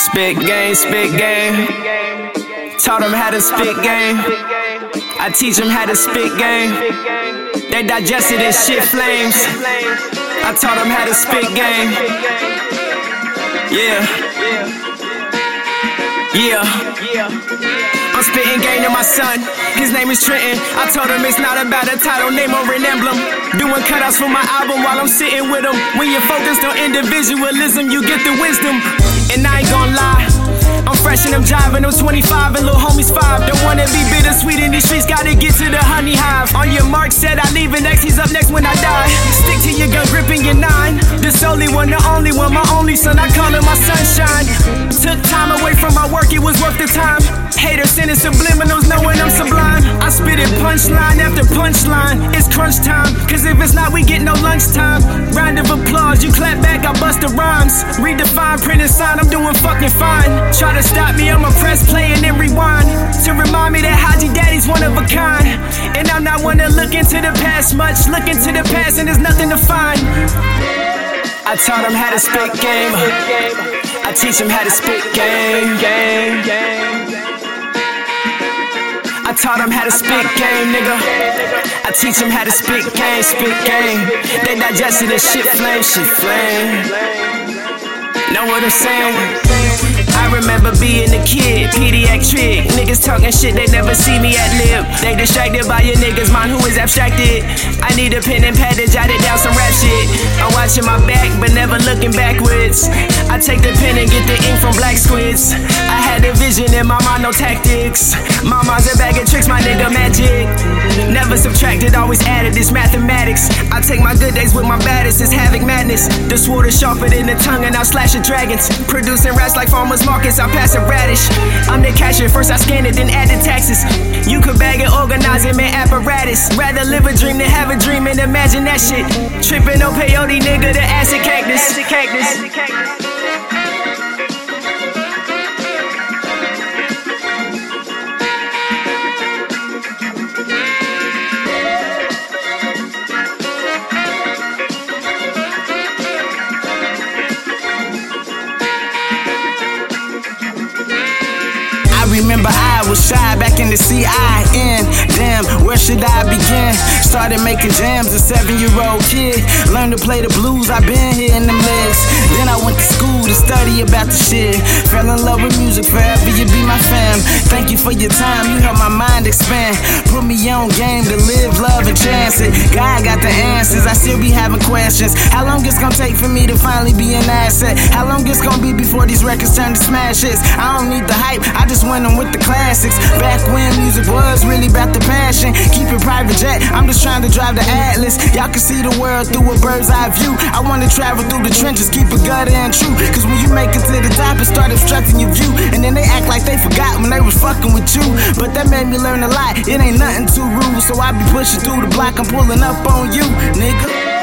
Spit game. Taught them how to spit game. I teach them how to spit game. They digested in shit flames. I taught them how to spit game. Yeah. I'm spitting game to my son. His name is Trenton. I told him it's not about a title, name or an emblem. Doing cutouts for my album while I'm sitting with him. When you're focused on individualism, you get the wisdom. And I ain't gon' lie, I'm fresh and I'm jiving. I'm 25 and little homies 5. Don't wanna be bittersweet in these streets, gotta get to the honey hive. On your mark, said I leave it next, he's up next when I die. Stick to your gun, gripping your 9. This only one, the only one, my only son, I call him my sunshine. Took time away from my work, it was worth the time. Haters sending subliminals, knowing I'm sublime. I spit it punchline after punchline. It's crunch time, cause if it's not, we get no lunchtime. Round of applause, you clap back, I bust the rhymes. Redefine, print and sign, I'm doing fucking fine. Try to stop me, I'ma press play and then rewind. To remind me that Haji Daddy's one of a kind. And I'm not one to look into the past much. Look into the past and there's nothing to find. I taught him how to spit game. I teach him how to spit game. I taught him how to spit game, nigga. I teach him how to spit game. They digested this shit flame. Know what I'm saying? I remember being a kid, pediatric. Niggas talking shit, they never see me at lib. They distracted by your niggas, mind who is abstracted. I need a pen and pad to jot it down some rap shit. I'm watching my back, but never looking backwards. I take the pen and get the ink from black squids. I had a vision in my mind, no tactics. My mind's a bag of tricks, my nigga magic. Never subtracted, always added, this mathematics. I take my good days with my baddest, it's havoc madness. The sword is sharper than the tongue and I'll slash at dragons. Producing rats like farmers markets, I pass a radish. I'm the cashier, first I scan it, then add the taxes. You could bag it, organize it, man, apparatus. Rather live a dream than have a dream and imagine that shit. Tripping on peyote, nigga, the acid cactus. Remember I was shy back in the CIN. Damn, where should I begin? Started making jams, a 7-year-old kid. Learned to play the blues, I been hitting them legs. Then I went to school to study about the shit. Fell in love with music, forever you be my fam. Thank you for your time, you helped my mind expand. Put me on game to live, love, and chance it. God got the answers, I still be having questions. How long it's gonna take for me to finally be an asset? How long it's gonna be before these records turn to smash hits? I don't need the hype, I just went on with the classics. Back when music was really about the passion. Keep it private jet, I'm just trying to drive the Atlas. Y'all can see the world through a bird's eye view. I wanna travel through the trenches, keep it gutter and true. Cause when you make it to the top, it start obstructing your view. And then they act like they forgot when they was fucking with you. But that made me learn a lot, it ain't nothing too rude. So I be pushing through the block, I'm pulling up on you, nigga.